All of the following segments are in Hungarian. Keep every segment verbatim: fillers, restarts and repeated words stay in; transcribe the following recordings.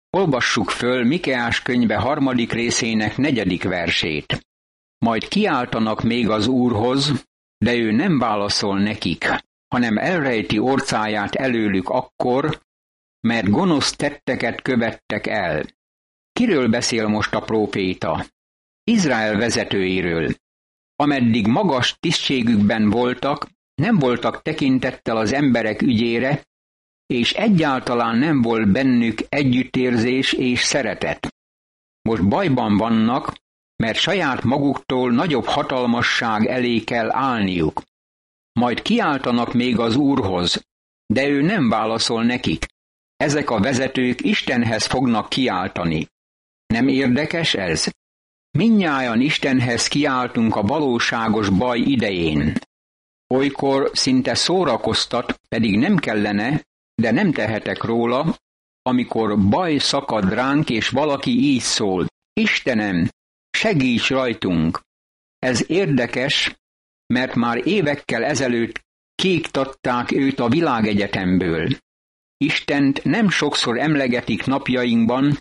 Olvassuk föl Mikeás könyve harmadik részének negyedik versét. Majd kiáltanak még az Úrhoz, de ő nem válaszol nekik, hanem elrejti orcáját előlük akkor, mert gonosz tetteket követtek el. Kiről beszél most a próféta? Izrael vezetőiről. Ameddig magas tisztségükben voltak, nem voltak tekintettel az emberek ügyére, és egyáltalán nem volt bennük együttérzés és szeretet. Most bajban vannak, mert saját maguktól nagyobb hatalmasság elé kell állniuk. Majd kiáltanak még az Úrhoz, de ő nem válaszol nekik. Ezek a vezetők Istenhez fognak kiáltani. Nem érdekes ez? Mindnyájan Istenhez kiáltunk a valóságos baj idején. Olykor szinte szórakoztat, pedig nem kellene, de nem tehetek róla, amikor baj szakad ránk, és valaki így szól: Istenem, segíts rajtunk! Ez érdekes, mert már évekkel ezelőtt kiiktatták őt a világegyetemből. Istent nem sokszor emlegetik napjainkban,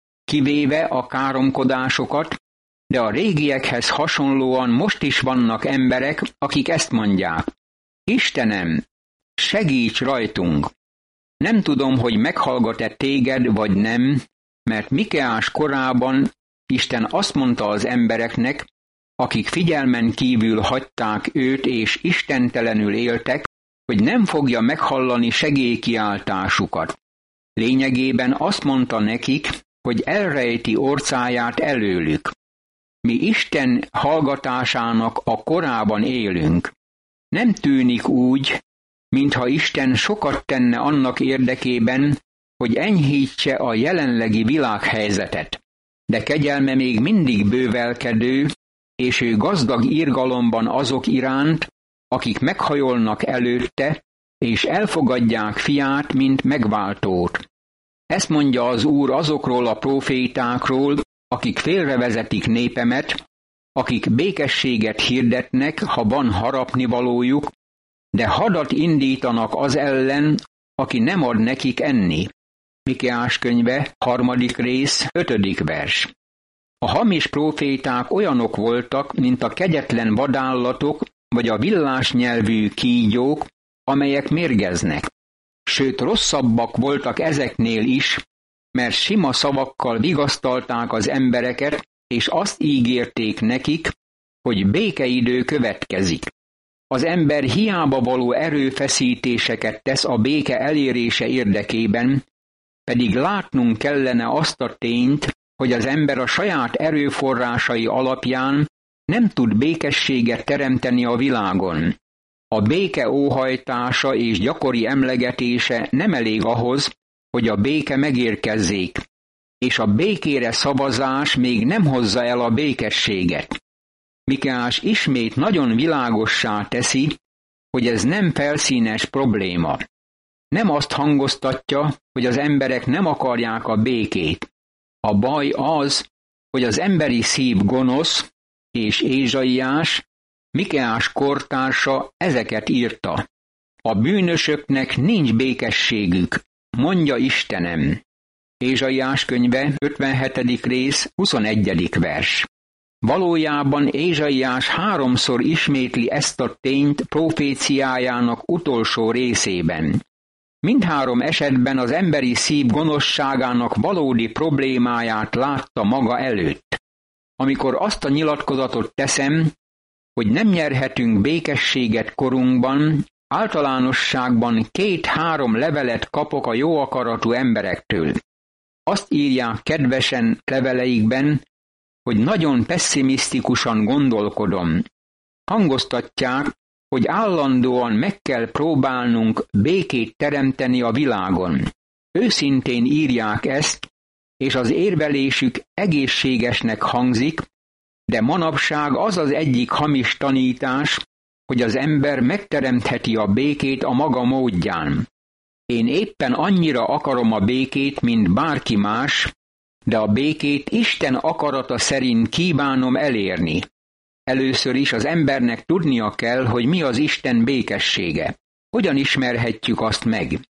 kivéve a káromkodásokat, de a régiekhez hasonlóan most is vannak emberek, akik ezt mondják: Istenem, segíts rajtunk! Nem tudom, hogy meghallgat-e téged vagy nem, mert Mikeás korában Isten azt mondta az embereknek, akik figyelmen kívül hagyták őt és istentelenül éltek, hogy nem fogja meghallani segélykiáltásukat. Lényegében azt mondta nekik, hogy elrejti orcáját előlük. Mi Isten hallgatásának a korában élünk. Nem tűnik úgy, mintha Isten sokat tenne annak érdekében, hogy enyhítse a jelenlegi világhelyzetet. De kegyelme még mindig bővelkedő, és ő gazdag irgalomban azok iránt, akik meghajolnak előtte, és elfogadják fiát, mint megváltót. Ezt mondja az Úr azokról a prófétákról, akik félrevezetik népemet, akik békességet hirdetnek, ha van harapnivalójuk, de hadat indítanak az ellen, aki nem ad nekik enni. Mikeás könyve, harmadik rész, ötödik vers. A hamis próféták olyanok voltak, mint a kegyetlen vadállatok, vagy a villás nyelvű kígyók, amelyek mérgeznek. Sőt, rosszabbak voltak ezeknél is, mert sima szavakkal vigasztalták az embereket, és azt ígérték nekik, hogy békeidő következik. Az ember hiába való erőfeszítéseket tesz a béke elérése érdekében, pedig látnunk kellene azt a tényt, hogy az ember a saját erőforrásai alapján nem tud békességet teremteni a világon. A béke óhajtása és gyakori emlegetése nem elég ahhoz, hogy a béke megérkezzék, és a békére szavazás még nem hozza el a békességet. Mikeás ismét nagyon világossá teszi, hogy ez nem felszínes probléma. Nem azt hangoztatja, hogy az emberek nem akarják a békét. A baj az, hogy az emberi szív gonosz, és Ézsaiás, Mikeás kortársa ezeket írta. A bűnösöknek nincs békességük, mondja Istenem. Ézsaiás könyve, ötvenhetedik rész, huszonegyedik vers. Valójában Ézsaiás háromszor ismétli ezt a tényt proféciájának utolsó részében. Mindhárom esetben az emberi szív gonoszságának valódi problémáját látta maga előtt. Amikor azt a nyilatkozatot teszem, hogy nem nyerhetünk békességet korunkban, általánosságban két-három levelet kapok a jó akaratú emberektől. Azt írják kedvesen leveleikben, hogy nagyon pessimisztikusan gondolkodom. Hangoztatják, hogy állandóan meg kell próbálnunk békét teremteni a világon. Őszintén írják ezt, és az érvelésük egészségesnek hangzik, de manapság az az egyik hamis tanítás, hogy az ember megteremtheti a békét a maga módján. Én éppen annyira akarom a békét, mint bárki más, de a békét Isten akarata szerint kívánom elérni. Először is az embernek tudnia kell, hogy mi az Isten békessége. Hogyan ismerhetjük azt meg?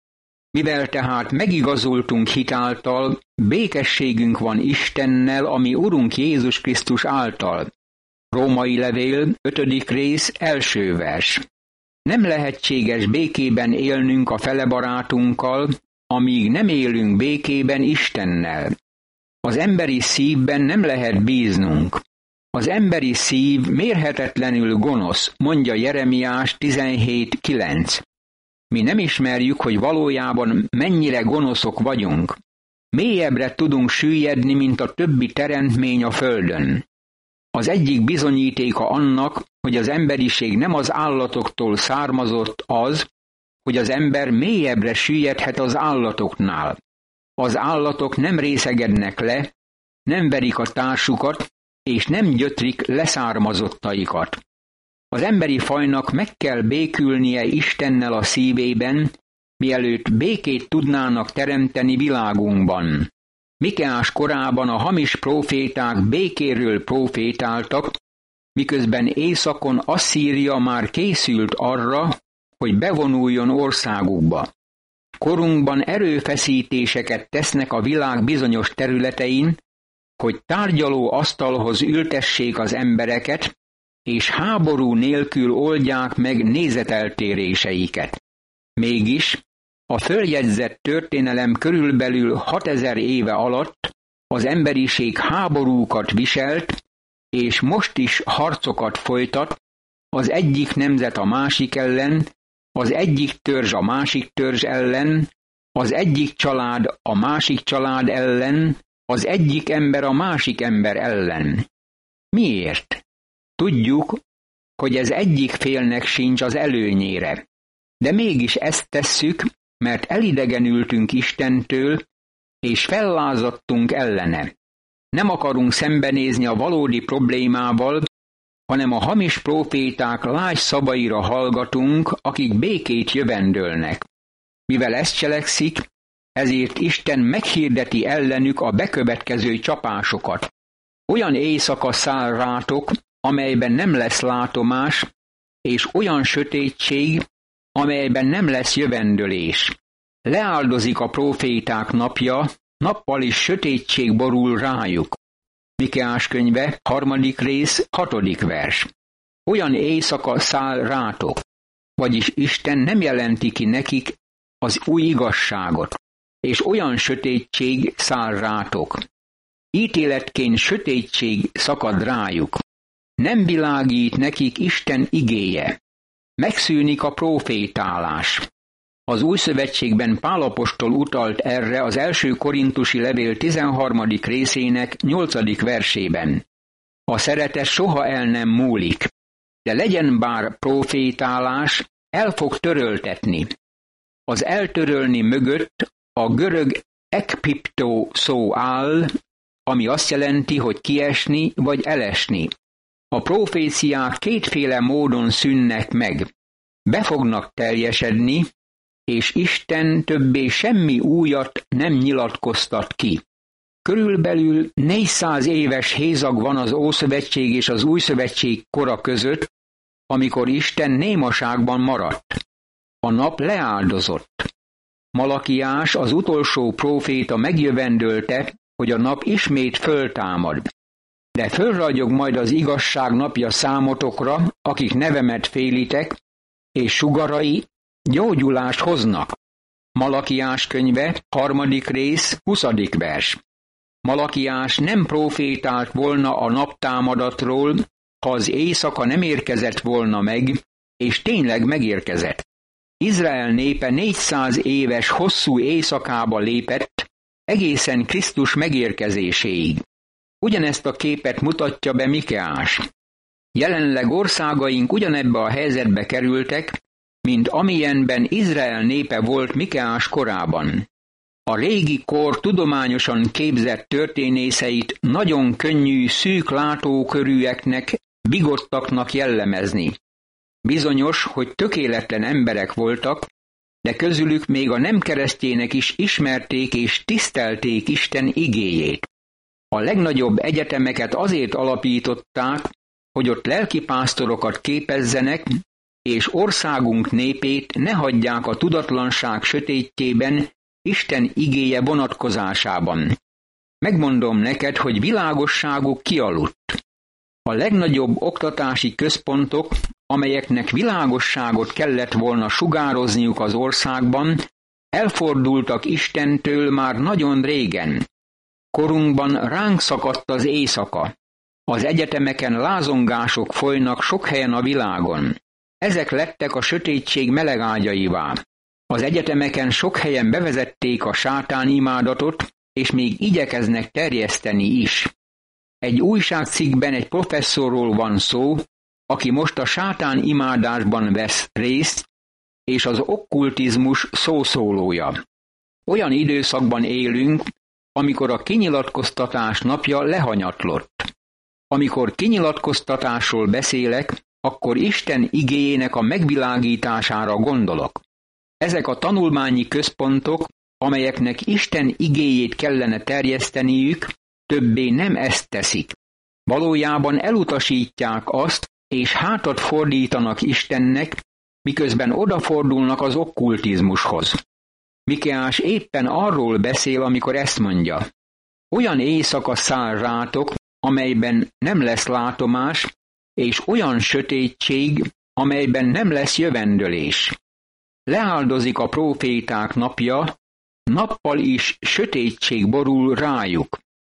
Mivel tehát megigazultunk hitáltal, békességünk van Istennel, ami Urunk Jézus Krisztus által. Római levél, ötödik rész, első vers. Nem lehetséges békében élnünk a felebarátunkkal, amíg nem élünk békében Istennel. Az emberi szívben nem lehet bíznunk. Az emberi szív mérhetetlenül gonosz, mondja Jeremiás tizenhét kilenc. Mi nem ismerjük, hogy valójában mennyire gonoszok vagyunk. Mélyebbre tudunk süllyedni, mint a többi teremtmény a földön. Az egyik bizonyítéka annak, hogy az emberiség nem az állatoktól származott az, hogy az ember mélyebbre süllyedhet az állatoknál. Az állatok nem részegednek le, nem verik a társukat, és nem gyötrik leszármazottaikat. Az emberi fajnak meg kell békülnie Istennel a szívében, mielőtt békét tudnának teremteni világunkban. Mikeás korában a hamis próféták békéről prófétáltak, miközben északon Asszíria már készült arra, hogy bevonuljon országukba. Korunkban erőfeszítéseket tesznek a világ bizonyos területein, hogy tárgyaló asztalhoz ültessék az embereket, és háború nélkül oldják meg nézeteltéréseiket. Mégis a följegyzett történelem körülbelül hatezer éve alatt az emberiség háborúkat viselt, és most is harcokat folytat, az egyik nemzet a másik ellen, az egyik törzs a másik törzs ellen, az egyik család a másik család ellen, az egyik ember a másik ember ellen. Miért? Tudjuk, hogy ez egyik félnek sincs az előnyére. De mégis ezt tesszük, mert elidegenültünk Istentől, és fellázadtunk ellene. Nem akarunk szembenézni a valódi problémával, hanem a hamis próféták lágy szavaira hallgatunk, akik békét jövendölnek. Mivel ezt cselekszik, ezért Isten meghirdeti ellenük a bekövetkező csapásokat. Olyan éjszaka száll rátok, amelyben nem lesz látomás, és olyan sötétség, amelyben nem lesz jövendölés. Leáldozik a próféták napja, nappal is sötétség borul rájuk. Mikeás könyve, harmadik rész, hatodik vers. Olyan éjszaka száll rátok, vagyis Isten nem jelenti ki nekik az új igazságot, és olyan sötétség száll rátok. Ítéletként sötétség szakad rájuk. Nem világít nekik Isten igéje. Megszűnik a prófétálás. Az Új Szövetségben Pál apostol utalt erre az első korintusi levél tizenharmadik részének nyolcadik versében. A szeretet soha el nem múlik, de legyen bár prófétálás, el fog töröltetni. Az eltörölni mögött a görög ekpiptó szó áll, ami azt jelenti, hogy kiesni vagy elesni. A proféciák kétféle módon szűnnek meg. Be fognak teljesedni, és Isten többé semmi újat nem nyilatkoztat ki. Körülbelül négyszáz éves hézag van az Ószövetség és az Újszövetség kora között, amikor Isten némaságban maradt. A nap leáldozott. Malakiás, az utolsó próféta megjövendölte, hogy a nap ismét föltámad. De fölragyog majd az igazság napja számotokra, akik nevemet félitek, és sugarai gyógyulást hoznak. Malakiás könyve, harmadik rész, huszadik vers. Malakiás nem prófétált volna a naptámadatról, ha az éjszaka nem érkezett volna meg, és tényleg megérkezett. Izrael népe négyszáz éves hosszú éjszakába lépett, egészen Krisztus megérkezéséig. Ugyanezt a képet mutatja be Mikeás. Jelenleg országaink ugyanebbe a helyzetbe kerültek, mint amilyenben Izrael népe volt Mikeás korában. A régi kor tudományosan képzett történészeit nagyon könnyű, szűk látókörűeknek, bigottaknak jellemezni. Bizonyos, hogy tökéletlen emberek voltak, de közülük még a nem keresztjének is ismerték és tisztelték Isten igéjét. A legnagyobb egyetemeket azért alapították, hogy ott lelkipásztorokat képezzenek, és országunk népét ne hagyják a tudatlanság sötétjében Isten igéje vonatkozásában. Megmondom neked, hogy világosságuk kialudt. A legnagyobb oktatási központok, amelyeknek világosságot kellett volna sugározniuk az országban, elfordultak Istentől már nagyon régen. Korunkban ránk szakadt az éjszaka. Az egyetemeken lázongások folynak sok helyen a világon. Ezek lettek a sötétség melegágyaivá. Az egyetemeken sok helyen bevezették a sátán imádatot, és még igyekeznek terjeszteni is. Egy újságcikkben egy professzorról van szó, aki most a sátán imádásban vesz részt, és az okkultizmus szószólója. Olyan időszakban élünk, amikor a kinyilatkoztatás napja lehanyatlott. Amikor kinyilatkoztatásról beszélek, akkor Isten igéjének a megvilágítására gondolok. Ezek a tanulmányi központok, amelyeknek Isten igéjét kellene terjeszteniük, többé nem ezt teszik. Valójában elutasítják azt, és hátat fordítanak Istennek, miközben odafordulnak az okkultizmushoz. Mikeás éppen arról beszél, amikor ezt mondja: olyan éjszaka száll rátok, amelyben nem lesz látomás, és olyan sötétség, amelyben nem lesz jövendölés. Leáldozik a próféták napja, nappal is sötétség borul rájuk.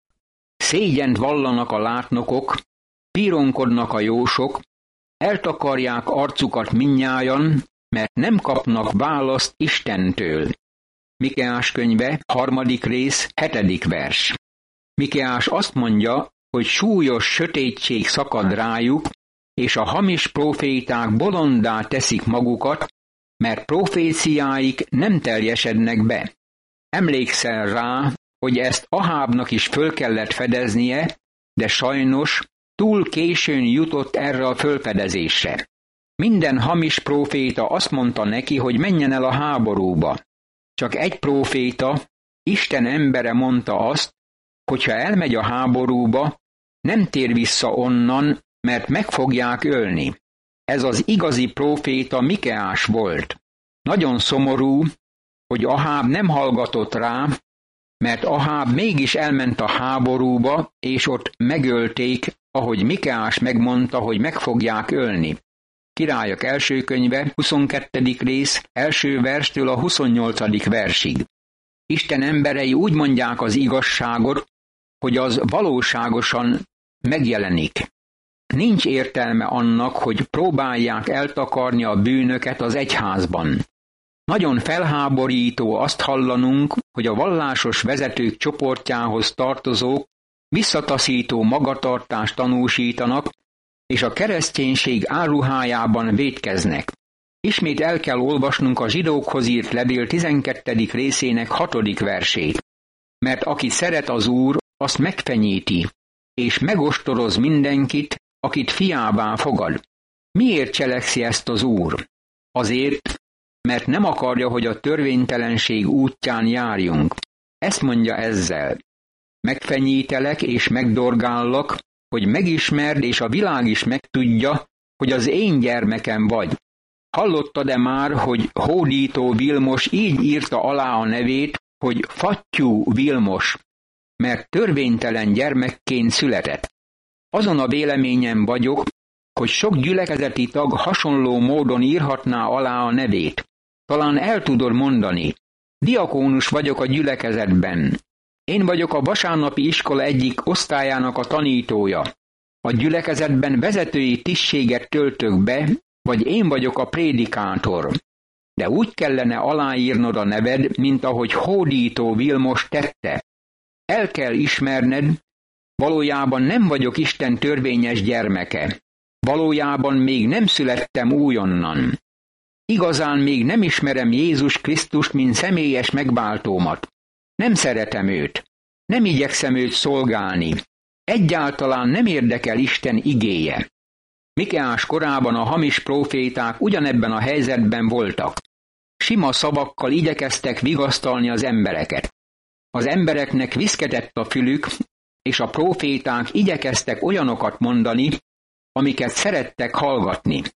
Szégyent vallanak a látnokok, píronkodnak a jósok, eltakarják arcukat mindnyájan, mert nem kapnak választ Istentől. Mikeás könyve, harmadik rész, hetedik vers. Mikeás azt mondja, hogy súlyos sötétség szakad rájuk, és a hamis próféták bolonddá teszik magukat, mert proféciáik nem teljesednek be. Emlékszel rá, hogy ezt Ahábnak is föl kellett fedeznie, de sajnos túl későn jutott erre a fölfedezésre. Minden hamis próféta azt mondta neki, hogy menjen el a háborúba. Csak egy próféta, Isten embere mondta azt, hogyha elmegy a háborúba, nem tér vissza onnan, mert meg fogják ölni. Ez az igazi próféta Mikeás volt. Nagyon szomorú, hogy Aháb nem hallgatott rá, mert Aháb mégis elment a háborúba, és ott megölték, ahogy Mikeás megmondta, hogy meg fogják ölni. Királyok első könyve, huszonkettedik rész, első verstől a huszonnyolcadik versig. Isten emberei úgy mondják az igazságot, hogy az valóságosan megjelenik. Nincs értelme annak, hogy próbálják eltakarni a bűnöket az egyházban. Nagyon felháborító azt hallanunk, hogy a vallásos vezetők csoportjához tartozók visszataszító magatartást tanúsítanak, és a kereszténység álruhájában vétkeznek. Ismét el kell olvasnunk a zsidókhoz írt levél tizenkettedik részének hatodik versét. Mert aki szeret az Úr, azt megfenyíti, és megostoroz mindenkit, akit fiává fogad. Miért cselekszi ezt az Úr? Azért, mert nem akarja, hogy a törvénytelenség útján járjunk. Ezt mondja ezzel: megfenyítelek és megdorgállak, hogy megismerd, és a világ is megtudja, hogy az én gyermekem vagy. Hallottad-e már, hogy Hódító Vilmos így írta alá a nevét, hogy Fattyú Vilmos, mert törvénytelen gyermekként született? Azon a véleményen vagyok, hogy sok gyülekezeti tag hasonló módon írhatná alá a nevét. Talán el tudod mondani: diakónus vagyok a gyülekezetben. Én vagyok a vasárnapi iskola egyik osztályának a tanítója. A gyülekezetben vezetői tisztséget töltök be, vagy én vagyok a prédikátor. De úgy kellene aláírnod a neved, mint ahogy Hódító Vilmos tette. El kell ismerned, valójában nem vagyok Isten törvényes gyermeke. Valójában még nem születtem újonnan. Igazán még nem ismerem Jézus Krisztust, mint személyes megváltómat. Nem szeretem őt. Nem igyekszem őt szolgálni. Egyáltalán nem érdekel Isten igéje. Mikeás korában a hamis próféták ugyanebben a helyzetben voltak. Sima szavakkal igyekeztek vigasztalni az embereket. Az embereknek viszketett a fülük, és a próféták igyekeztek olyanokat mondani, amiket szerettek hallgatni.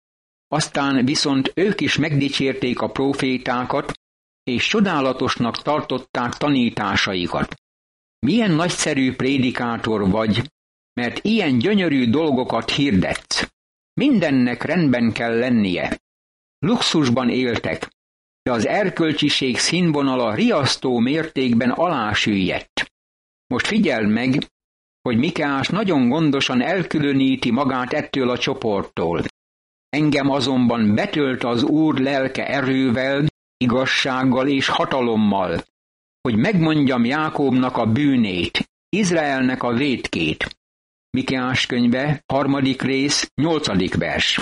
Aztán viszont ők is megdicsérték a prófétákat, és csodálatosnak tartották tanításaikat. Milyen nagyszerű prédikátor vagy, mert ilyen gyönyörű dolgokat hirdetsz. Mindennek rendben kell lennie. Luxusban éltek, de az erkölcsiség színvonala riasztó mértékben alásüllyedt. Most figyeld meg, hogy Mikeás nagyon gondosan elkülöníti magát ettől a csoporttól. Engem azonban betölt az Úr lelke erővel, igazsággal és hatalommal, hogy megmondjam Jákóbnak a bűnét, Izraelnek a vétkét. Mikeás könyve, harmadik rész, nyolcadik vers.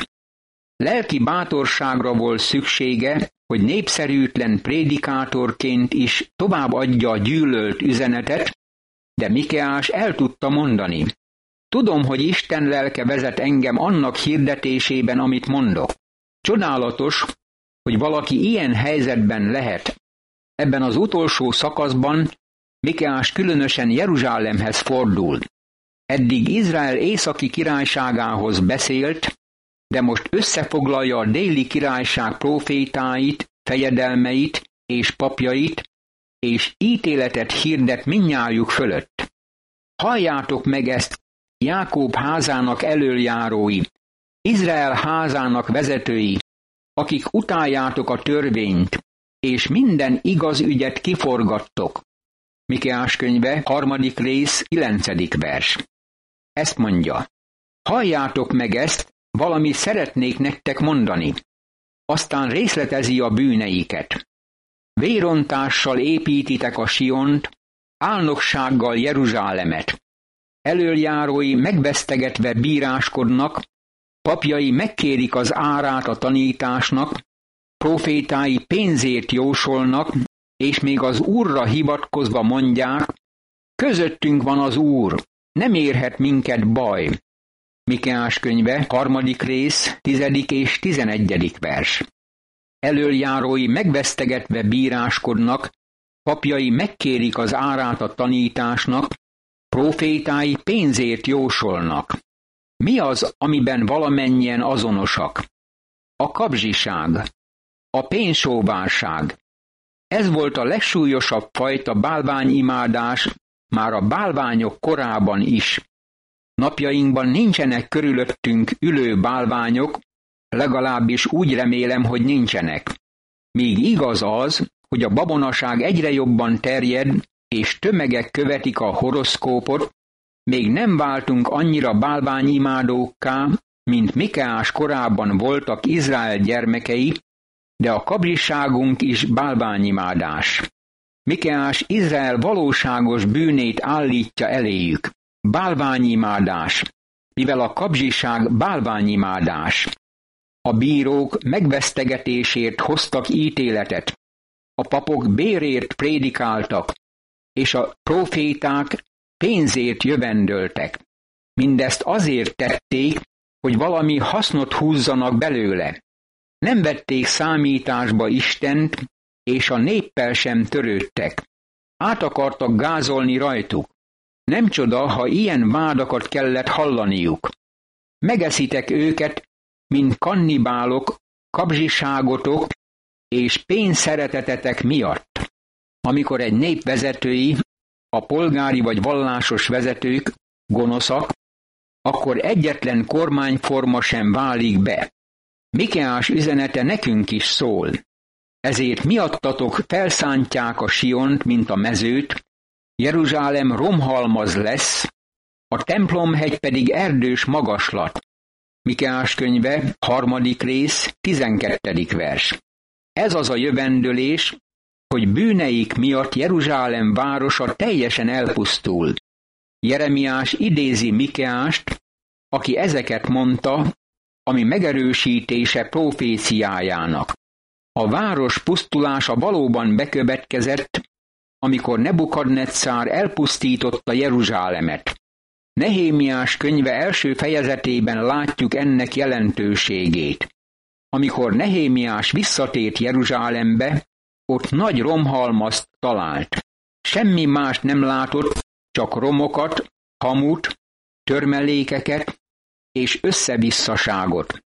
Lelki bátorságra volt szüksége, hogy népszerűtlen prédikátorként is tovább adja a gyűlölt üzenetet, de Mikeás el tudta mondani. Tudom, hogy Isten lelke vezet engem annak hirdetésében, amit mondok. Csodálatos, hogy valaki ilyen helyzetben lehet. Ebben az utolsó szakaszban Mikeás különösen Jeruzsálemhez fordul. Eddig Izrael északi királyságához beszélt, de most összefoglalja a déli királyság prófétáit, fejedelmeit és papjait, és ítéletet hirdet mindnyájuk fölött. Halljátok meg ezt, Jákób házának elöljárói, Izrael házának vezetői, akik utáljátok a törvényt, és minden igaz ügyet kiforgattok. Mikeás könyve, harmadik rész, kilencedik vers. Ezt mondja. Halljátok meg ezt, valami szeretnék nektek mondani. Aztán részletezi a bűneiket. Vérontással építitek a Siont, álnoksággal Jeruzsálemet. Elöljárói megvesztegetve bíráskodnak, papjai megkérik az árát a tanításnak, profétái pénzért jósolnak, és még az Úrra hivatkozva mondják, közöttünk van az Úr, nem érhet minket baj. Mikeás könyve, harmadik rész, tizedik és tizenegyedik vers. Elöljárói megvesztegetve bíráskodnak, papjai megkérik az árát a tanításnak, profétái pénzért jósolnak. Mi az, amiben valamennyien azonosak? A kapzsiság, a pénzsóvárság. Ez volt a legsúlyosabb fajta bálványimádás már a bálványok korában is. Napjainkban nincsenek körülöttünk ülő bálványok, legalábbis úgy remélem, hogy nincsenek. Míg igaz az, hogy a babonaság egyre jobban terjed, és tömegek követik a horoszkópot, még nem váltunk annyira bálványimádókká, mint Mikeás korában voltak Izrael gyermekei, de a kapzsiságunk is bálványimádás. Mikeás Izrael valóságos bűnét állítja eléjük. Bálványimádás, mivel a kapzsiság bálványimádás. A bírók megvesztegetésért hoztak ítéletet, a papok bérért prédikáltak, és a proféták pénzért jövendöltek. Mindezt azért tették, hogy valami hasznot húzzanak belőle. Nem vették számításba Istent, és a néppel sem törődtek. Át akartak gázolni rajtuk. Nem csoda, ha ilyen vádakat kellett hallaniuk. Megeszitek őket, mint kannibálok, kapzsiságotok és pénzszeretetetek miatt. Amikor egy nép vezetői, a polgári vagy vallásos vezetők gonoszak, akkor egyetlen kormányforma sem válik be. Mikeás üzenete nekünk is szól. Ezért miattatok felszántják a Siont, mint a mezőt, Jeruzsálem romhalmaz lesz, a templomhegy pedig erdős magaslat. Mikeás könyve, harmadik rész, tizenkettedik vers. Ez az a jövendőlés, hogy bűneik miatt Jeruzsálem városa teljesen elpusztul. Jeremiás idézi Mikeást, aki ezeket mondta, ami megerősítése proféciájának. A város pusztulása valóban bekövetkezett, amikor Nebukadneccár elpusztította Jeruzsálemet. Nehémiás könyve első fejezetében látjuk ennek jelentőségét. Amikor Nehémiás visszatért Jeruzsálembe, ott nagy romhalmazt talált. Semmi mást nem látott, csak romokat, hamut, törmelékeket és összevisszaságot.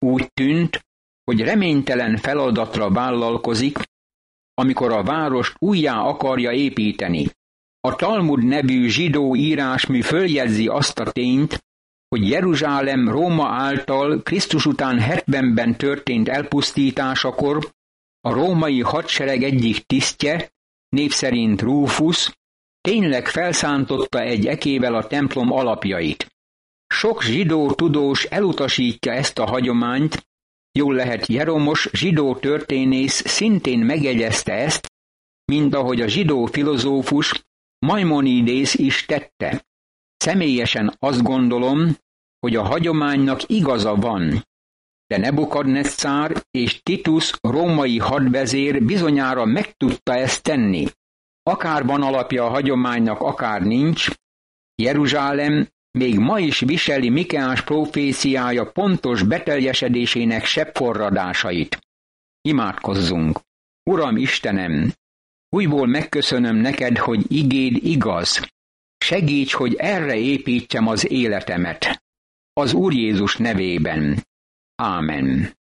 úgy tűnt, hogy reménytelen feladatra vállalkozik, amikor a várost újjá akarja építeni. A Talmud nevű zsidó írásmű följegyzi azt a tényt, hogy Jeruzsálem Róma által Krisztus után hetvenben történt elpusztításakor a római hadsereg egyik tisztje, név szerint Rúfusz, tényleg felszántotta egy ekével a templom alapjait. Sok zsidó tudós elutasítja ezt a hagyományt, jól lehet Jeromos zsidó történész szintén megjegyezte ezt, mint ahogy a zsidó filozófus Maimonides is tette. Személyesen azt gondolom, hogy a hagyománynak igaza van, de Nebukadneccár és Titus római hadvezér bizonyára meg tudta ezt tenni. Akár van alapja a hagyománynak, akár nincs, Jeruzsálem még ma is viseli Mikeás proféciája pontos beteljesedésének sebb forradásait. Imádkozzunk! Uram Istenem, újból megköszönöm neked, hogy igéd igaz. Segíts, hogy erre építsem az életemet. Az Úr Jézus nevében. Ámen.